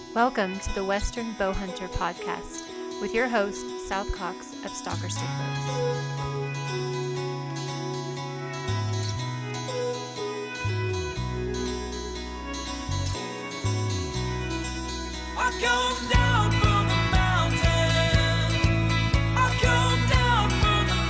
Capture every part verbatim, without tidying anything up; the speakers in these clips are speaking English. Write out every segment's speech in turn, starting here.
Welcome to the Western Bowhunter Podcast with your host, South Cox of Stalker Stick Bows. I come down from the mountain. I come down from the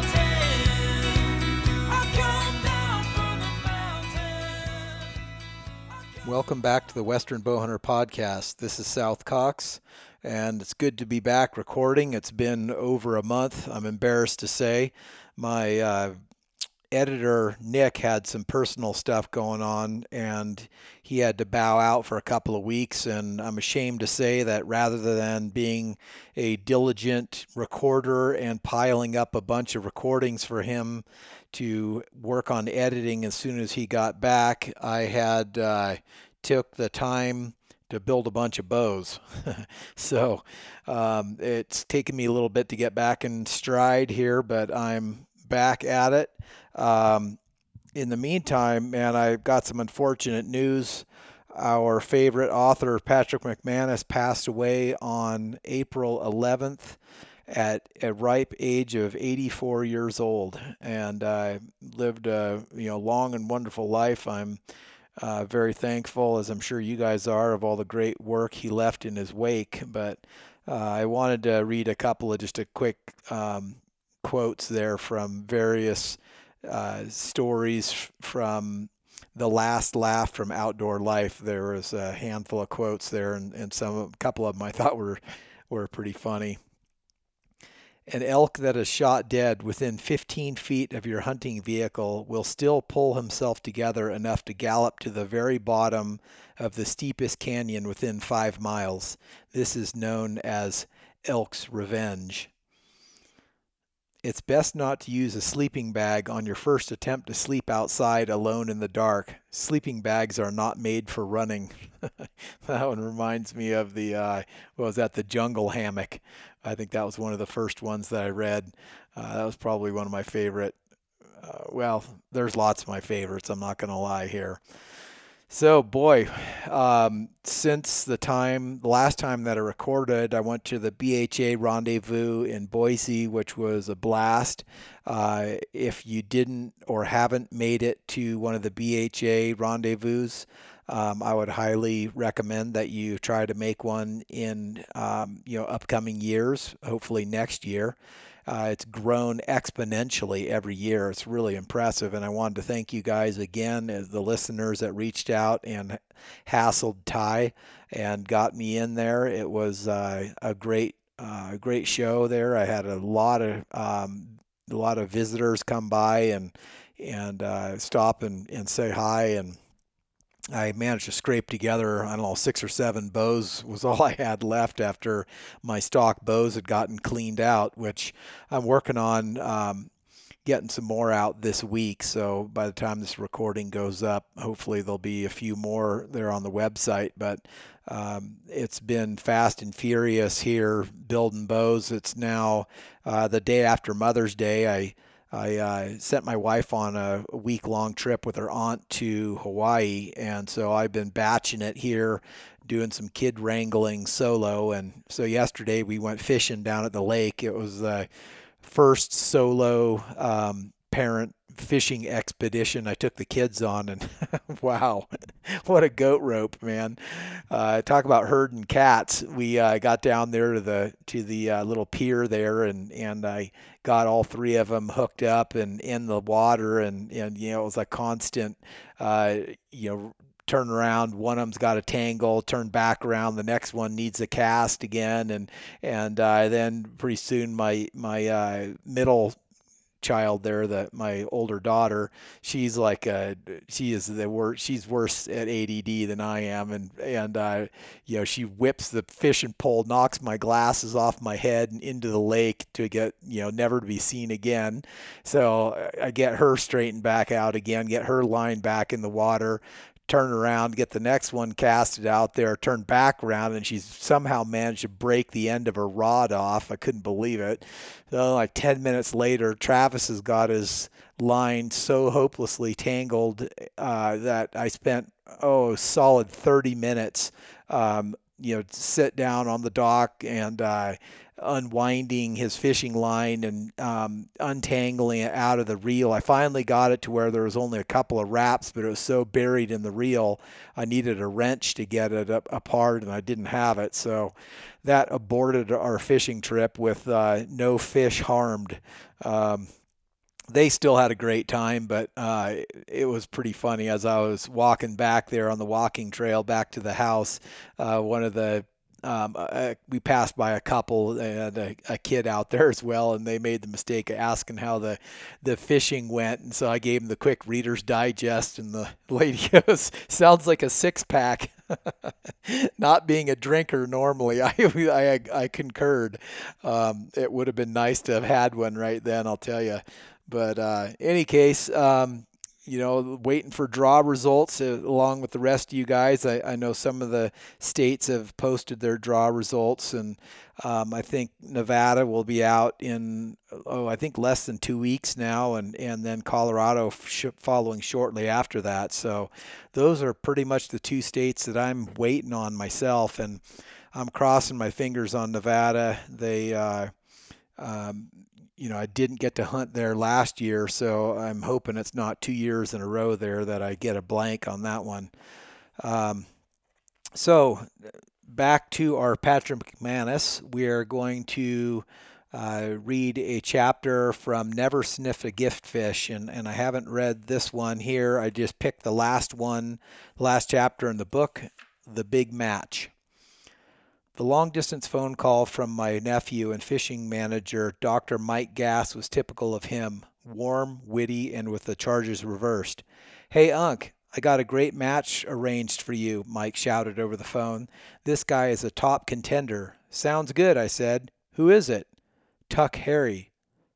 mountain. I come down from the mountain. Welcome back to the Western Bowhunter Podcast. This is South Cox, and it's good to be back recording. It's been over a month, I'm embarrassed to say. My uh, editor, Nick, had some personal stuff going on, and he had to bow out for a couple of weeks, and I'm ashamed to say that rather than being a diligent recorder and piling up a bunch of recordings for him to work on editing as soon as he got back, I had uh, took the time to build a bunch of bows. so um, it's taken me a little bit to get back in stride here, but I'm back at it. Um, in the meantime, man, I've got some unfortunate news. Our favorite author, Patrick McManus, passed away on April eleventh at a ripe age of eighty-four years old, and uh, lived a you know long and wonderful life. I'm uh, very thankful, as I'm sure you guys are, of all the great work he left in his wake. But uh, I wanted to read a couple of just a quick um, quotes there from various uh, stories from The Last Laugh from Outdoor Life. There was a handful of quotes there, and, and some a couple of them I thought were were pretty funny. An elk that is shot dead within fifteen feet of your hunting vehicle will still pull himself together enough to gallop to the very bottom of the steepest canyon within five miles. This is known as elk's revenge. It's best not to use a sleeping bag on your first attempt to sleep outside alone in the dark. Sleeping bags are not made for running. That one reminds me of the, uh, what was that, the jungle hammock. I think that was one of the first ones that I read. Uh, that was probably one of my favorite. Uh, well, there's lots of my favorites, I'm not going to lie here. So, boy, um, since the time, the last time that I recorded, I went to the B H A Rendezvous in Boise, which was a blast. Uh, if you didn't or haven't made it to one of the B H A rendezvous, um, I would highly recommend that you try to make one in, um, you know, upcoming years, hopefully next year. Uh, it's grown exponentially every year. It's really impressive, and I wanted to thank you guys again as the listeners that reached out and hassled Ty and got me in there. It was uh, a great, uh, great show there. I had a lot of um, a lot of visitors come by and and uh, stop and, and say hi, and I managed to scrape together, I don't know, six or seven bows was all I had left after my stock bows had gotten cleaned out, which I'm working on um, getting some more out this week. So by the time this recording goes up, hopefully there'll be a few more there on the website. But um, it's been fast and furious here building bows. It's now uh, the day after Mother's Day. I I uh, sent my wife on a, a week-long trip with her aunt to Hawaii, and so I've been batching it here, doing some kid wrangling solo. And so yesterday we went fishing down at the lake. It was the first solo um, parent fishing expedition I took the kids on, and wow, what a goat rope, man. Uh, talk about herding cats. We uh, got down there to the to the uh, little pier there, and, and I got all three of them hooked up and in the water, and, and you know, it was a constant, uh, you know, turn around, one of them's got a tangle, turn back around, the next one needs a cast again, and and uh, then pretty soon my my uh, middle child there, that my older daughter, she's like a, she is the worst, she's worse at A D D than I am, and and uh, you know, she whips the fishing pole, knocks my glasses off my head and into the lake to get, you know, never to be seen again. So I get her straightened back out again, get her line back in the water, turn around, get the next one casted out there, turn back around, and she's somehow managed to break the end of her rod off. I couldn't believe it. So like ten minutes later, Travis has got his line so hopelessly tangled uh, that I spent, oh, solid thirty minutes um, you know, sit down on the dock and uh, unwinding his fishing line and um, untangling it out of the reel. I finally got it to where there was only a couple of wraps, but it was so buried in the reel, I needed a wrench to get it up, apart, and I didn't have it. So that aborted our fishing trip with uh, no fish harmed. Um, they still had a great time, but uh, it was pretty funny. As I was walking back there on the walking trail back to the house, uh, one of the um, uh, we passed by a couple and a, a kid out there as well, and they made the mistake of asking how the the fishing went, and so I gave them the quick Reader's Digest, and the lady goes, "Sounds like a six pack." Not being a drinker normally, I I, I concurred. Um, it would have been nice to have had one right then, I'll tell you. But uh, any case, um, you know, waiting for draw results uh, along with the rest of you guys. I, I know some of the states have posted their draw results, and um, I think Nevada will be out in, oh, I think less than two weeks now, and, and then Colorado sh- following shortly after that. So those are pretty much the two states that I'm waiting on myself, and I'm crossing my fingers on Nevada. They, uh, um, you know, I didn't get to hunt there last year, so I'm hoping it's not two years in a row there that I get a blank on that one. Um, so back to our Patrick McManus, we are going to uh, read a chapter from Never Sniffed a Gift Fish, and, and I haven't read this one here. I just picked the last one, last chapter in the book, The Big Match. The long-distance phone call from my nephew and fishing manager, Doctor Mike Gass, was typical of him, warm, witty, and with the charges reversed. "Hey, Unc, I got a great match arranged for you," Mike shouted over the phone. "This guy is a top contender." "Sounds good," I said. "Who is it?" "Tuck Harry."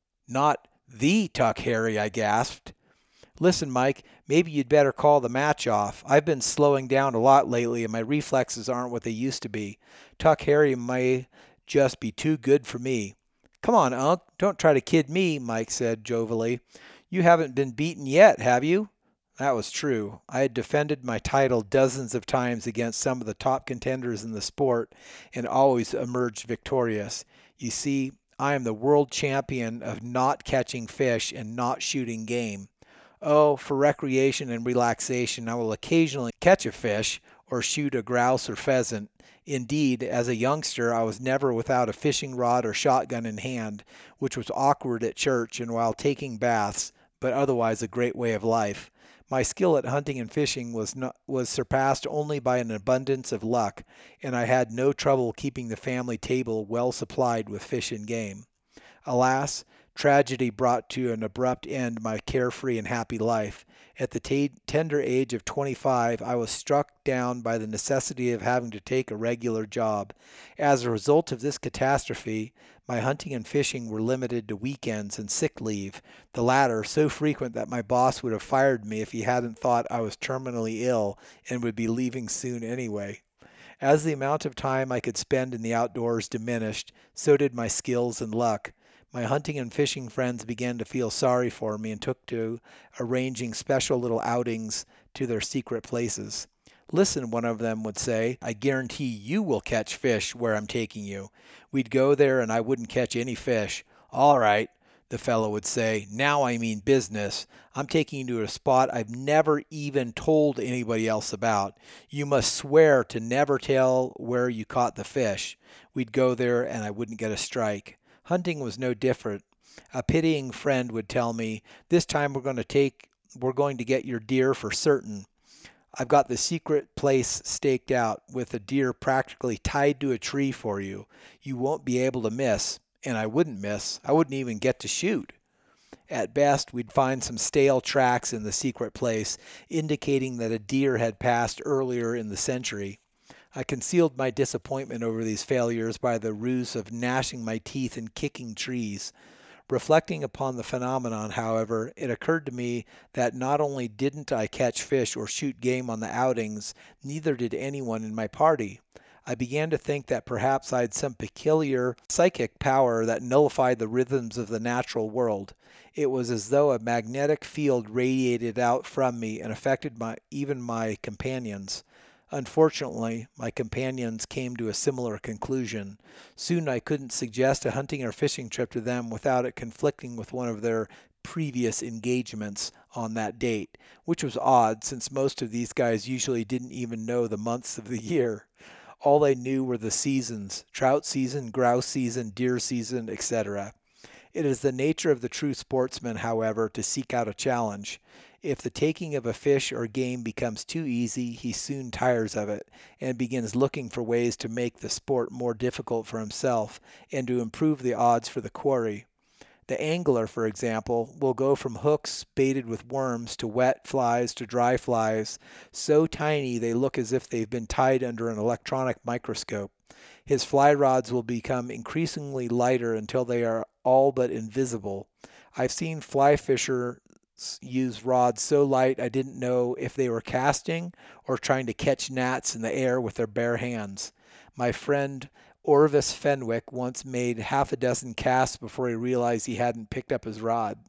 "Not the Tuck Harry," I gasped. "Listen, Mike, maybe you'd better call the match off. I've been slowing down a lot lately, and my reflexes aren't what they used to be. Tuck Harry may just be too good for me." "Come on, Unc, don't try to kid me," Mike said jovially. "You haven't been beaten yet, have you?" That was true. I had defended my title dozens of times against some of the top contenders in the sport and always emerged victorious. You see, I am the world champion of not catching fish and not shooting game. Oh, for recreation and relaxation, I will occasionally catch a fish or shoot a grouse or pheasant. Indeed, as a youngster, I was never without a fishing rod or shotgun in hand, which was awkward at church and while taking baths, but otherwise a great way of life. My skill at hunting and fishing was not, was surpassed only by an abundance of luck, and I had no trouble keeping the family table well supplied with fish and game. Alas, tragedy brought to an abrupt end my carefree and happy life. At the t- tender age of twenty-five, I was struck down by the necessity of having to take a regular job. As a result of this catastrophe, my hunting and fishing were limited to weekends and sick leave, the latter so frequent that my boss would have fired me if he hadn't thought I was terminally ill and would be leaving soon anyway. As the amount of time I could spend in the outdoors diminished, so did my skills and luck. My hunting and fishing friends began to feel sorry for me and took to arranging special little outings to their secret places. "Listen," one of them would say, "I guarantee you will catch fish where I'm taking you." We'd go there and I wouldn't catch any fish. "All right," the fellow would say, "now I mean business. I'm taking you to a spot I've never even told anybody else about. You must swear to never tell where you caught the fish." We'd go there and I wouldn't get a strike. Hunting was no different. A pitying friend would tell me, "This time we're going to take, we're going to get your deer for certain. I've got the secret place staked out with a deer practically tied to a tree for you. You won't be able to miss." And I wouldn't miss. I wouldn't even get to shoot. At best, we'd find some stale tracks in the secret place, indicating that a deer had passed earlier in the century. I concealed my disappointment over these failures by the ruse of gnashing my teeth and kicking trees. Reflecting upon the phenomenon, however, it occurred to me that not only didn't I catch fish or shoot game on the outings, neither did anyone in my party. I began to think that perhaps I had some peculiar psychic power that nullified the rhythms of the natural world. It was as though a magnetic field radiated out from me and affected my even my companions. Unfortunately, my companions came to a similar conclusion. Soon I couldn't suggest a hunting or fishing trip to them without it conflicting with one of their previous engagements on that date, which was odd since most of these guys usually didn't even know the months of the year. All they knew were the seasons: trout season, grouse season, deer season, et cetera. It is the nature of the true sportsman, however, to seek out a challenge. If the taking of a fish or game becomes too easy, he soon tires of it and begins looking for ways to make the sport more difficult for himself and to improve the odds for the quarry. The angler, for example, will go from hooks baited with worms to wet flies to dry flies, so tiny they look as if they've been tied under an electronic microscope. His fly rods will become increasingly lighter until they are all but invisible. I've seen fly fishers use rods so light I didn't know if they were casting or trying to catch gnats in the air with their bare hands. My friend Orvis Fenwick once made half a dozen casts before he realized he hadn't picked up his rod.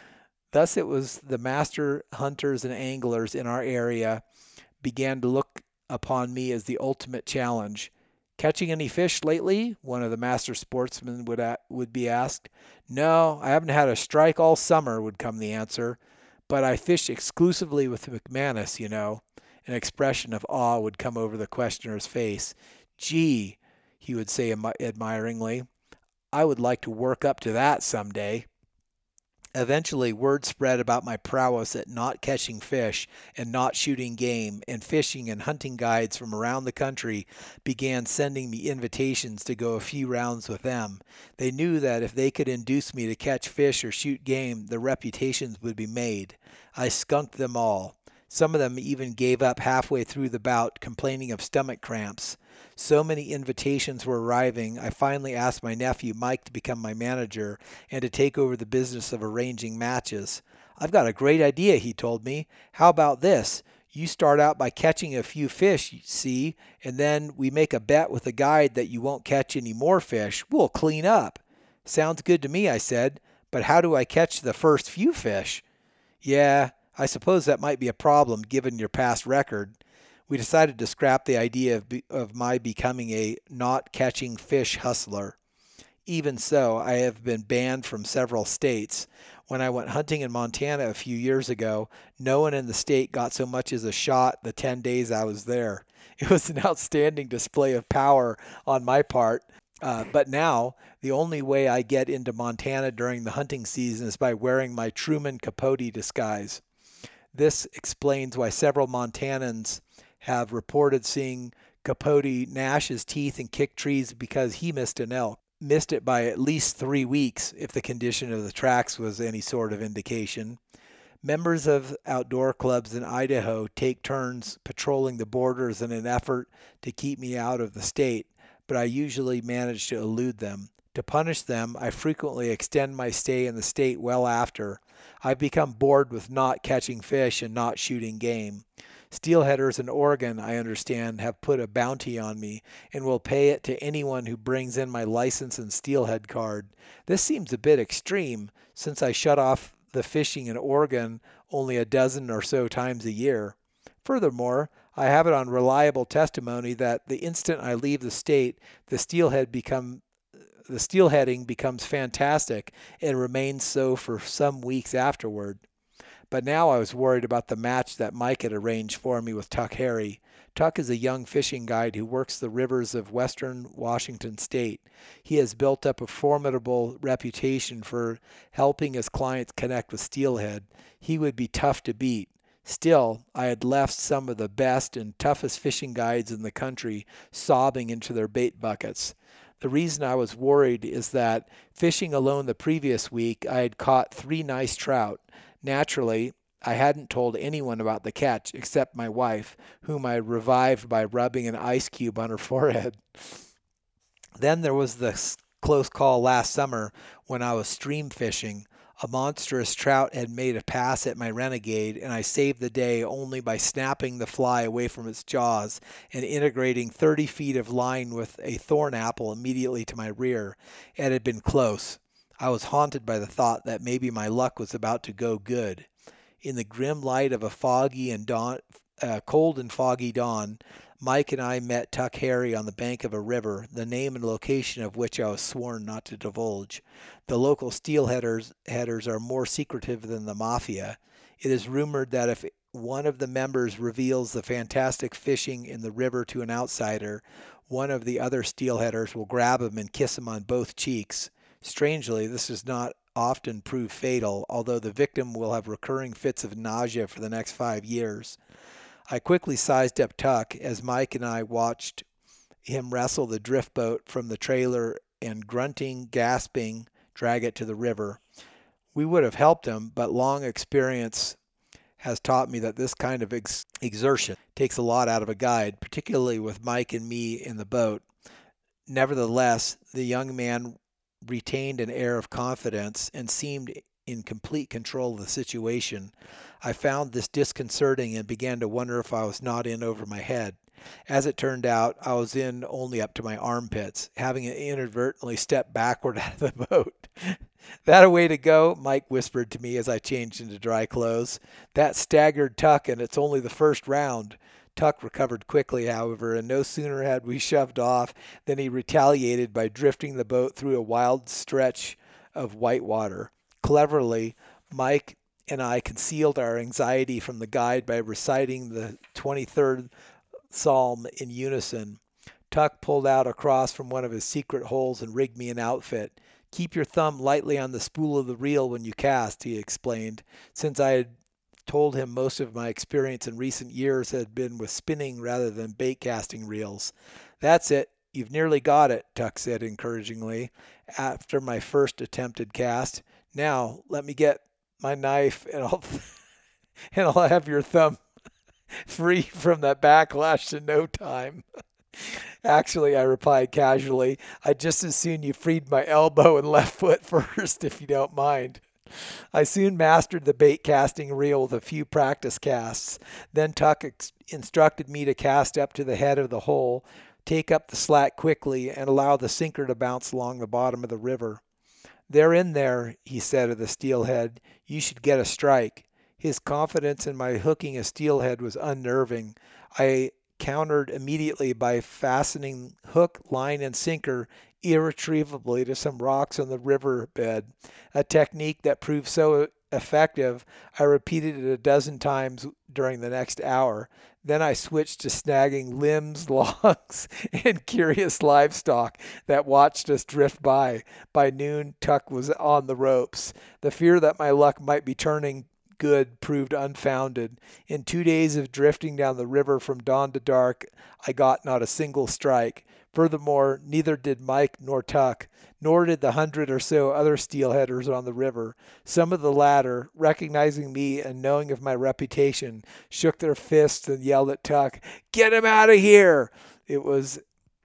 Thus it was the master hunters and anglers in our area began to look upon me as the ultimate challenge. "Catching any fish lately?" one of the master sportsmen would a- would be asked. "No, I haven't had a strike all summer," would come the answer. "But I fish exclusively with McManus, you know." An expression of awe would come over the questioner's face. "Gee," he would say admiringly, "I would like to work up to that someday." Eventually, word spread about my prowess at not catching fish and not shooting game, and fishing and hunting guides from around the country began sending me invitations to go a few rounds with them. They knew that if they could induce me to catch fish or shoot game, their reputations would be made. I skunked them all. Some of them even gave up halfway through the bout, complaining of stomach cramps. So many invitations were arriving, I finally asked my nephew Mike to become my manager and to take over the business of arranging matches. "I've got a great idea," he told me. "How about this? You start out by catching a few fish, see, and then we make a bet with the guide that you won't catch any more fish. We'll clean up." "Sounds good to me," I said, "but how do I catch the first few fish?" "Yeah, I suppose that might be a problem given your past record." We decided to scrap the idea of, be, of my becoming a not-catching fish hustler. Even so, I have been banned from several states. When I went hunting in Montana a few years ago, no one in the state got so much as a shot the ten days I was there. It was an outstanding display of power on my part. Uh, but now, the only way I get into Montana during the hunting season is by wearing my Truman Capote disguise. This explains why several Montanans have reported seeing Capote gnash his teeth and kick trees because he missed an elk. Missed it by at least three weeks if the condition of the tracks was any sort of indication. Members of outdoor clubs in Idaho take turns patrolling the borders in an effort to keep me out of the state, but I usually manage to elude them. To punish them, I frequently extend my stay in the state well after. I've become bored with not catching fish and not shooting game. Steelheaders in Oregon, I understand, have put a bounty on me and will pay it to anyone who brings in my license and steelhead card. This seems a bit extreme, since I shut off the fishing in Oregon only a dozen or so times a year. Furthermore, I have it on reliable testimony that the instant I leave the state, the steelhead become the steelheading becomes fantastic and remains so for some weeks afterward. But now I was worried about the match that Mike had arranged for me with Tuck Harry. Tuck is a young fishing guide who works the rivers of western Washington state. He has built up a formidable reputation for helping his clients connect with steelhead. He would be tough to beat. Still, I had left some of the best and toughest fishing guides in the country sobbing into their bait buckets. The reason I was worried is that, fishing alone the previous week, I had caught three nice trout. Naturally, I hadn't told anyone about the catch except my wife, whom I revived by rubbing an ice cube on her forehead. Then there was the close call last summer when I was stream fishing. A monstrous trout had made a pass at my renegade, and I saved the day only by snapping the fly away from its jaws and integrating thirty feet of line with a thorn apple immediately to my rear. It had been close. I was haunted by the thought that maybe my luck was about to go good. In the grim light of a foggy and dawn, a cold and foggy dawn, Mike and I met Tuck Harry on the bank of a river, the name and location of which I was sworn not to divulge. The local steelheaders headers are more secretive than the mafia. It is rumored that if one of the members reveals the fantastic fishing in the river to an outsider, one of the other steelheaders will grab him and kiss him on both cheeks. Strangely, this does not often prove fatal, although the victim will have recurring fits of nausea for the next five years. I quickly sized up Tuck as Mike and I watched him wrestle the drift boat from the trailer and, grunting, gasping, drag it to the river. We would have helped him, but long experience has taught me that this kind of ex- exertion takes a lot out of a guide, particularly with Mike and me in the boat. Nevertheless, the young man retained an air of confidence and seemed in complete control of the situation. I found this disconcerting and began to wonder if I was not in over my head. As it turned out, I was in only up to my armpits, having inadvertently stepped backward out of the boat. "That a way to go?" Mike whispered to me as I changed into dry clothes. "That staggered Tuck, and it's only the first round." Tuck recovered quickly, however, and no sooner had we shoved off than he retaliated by drifting the boat through a wild stretch of white water. Cleverly, Mike and I concealed our anxiety from the guide by reciting the twenty-third Psalm in unison. Tuck pulled out a cross from one of his secret holes and rigged me an outfit. "Keep your thumb lightly on the spool of the reel when you cast," he explained. Since I had told him most of my experience in recent years had been with spinning rather than bait casting reels. "That's it. You've nearly got it," Tuck said encouragingly after my first attempted cast. "Now let me get my knife and I'll and I'll have your thumb free from that backlash in no time." "Actually," I replied casually, "I'd just as soon you freed my elbow and left foot first, if you don't mind." I soon mastered the bait casting reel with a few practice casts. Then Tuck ex- instructed me to cast up to the head of the hole, take up the slack quickly, and allow the sinker to bounce along the bottom of the river. "They're in there," he said of the steelhead. "You should get a strike." His confidence in my hooking a steelhead was unnerving. I countered immediately by fastening hook, line, and sinker irretrievably to some rocks on the river bed, a technique that proved so effective I repeated it a dozen times during the next hour. Then I switched to snagging limbs, logs, and curious livestock that watched us drift by. By noon, Tuck was on the ropes. The fear that my luck might be turning good proved unfounded. In two days of drifting down the river from dawn to dark, I got not a single strike. Furthermore, neither did Mike nor Tuck, nor did the hundred or so other steelheaders on the river. Some of the latter, recognizing me and knowing of my reputation, shook their fists and yelled at Tuck, "Get him out of here!" It was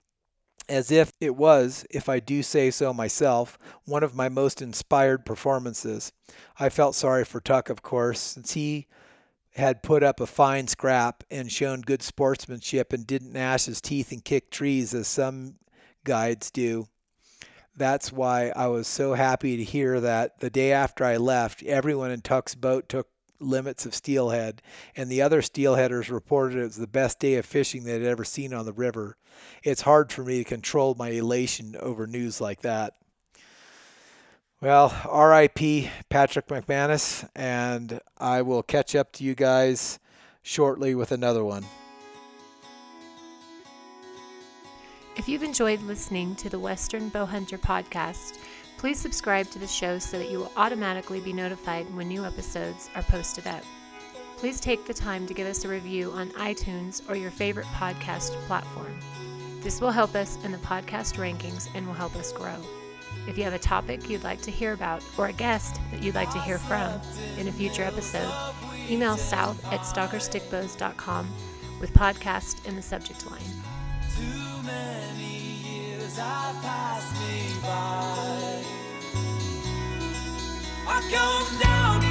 as if it was, if I do say so myself, one of my most inspired performances. I felt sorry for Tuck, of course, since he had put up a fine scrap and shown good sportsmanship and didn't gnash his teeth and kick trees as some guides do. That's why I was so happy to hear that the day after I left, everyone in Tuck's boat took limits of steelhead, and the other steelheaders reported it was the best day of fishing they'd ever seen on the river. It's hard for me to control my elation over news like that. Well, R I P Patrick McManus, and I will catch up to you guys shortly with another one. If you've enjoyed listening to the Western Bowhunter podcast, please subscribe to the show so that you will automatically be notified when new episodes are posted up. Please take the time to give us a review on iTunes or your favorite podcast platform. This will help us in the podcast rankings and will help us grow. If you have a topic you'd like to hear about or a guest that you'd like to hear from in a future episode, email south at stalker stick bows dot com with podcast in the subject line. Too many years have passed me by. I come down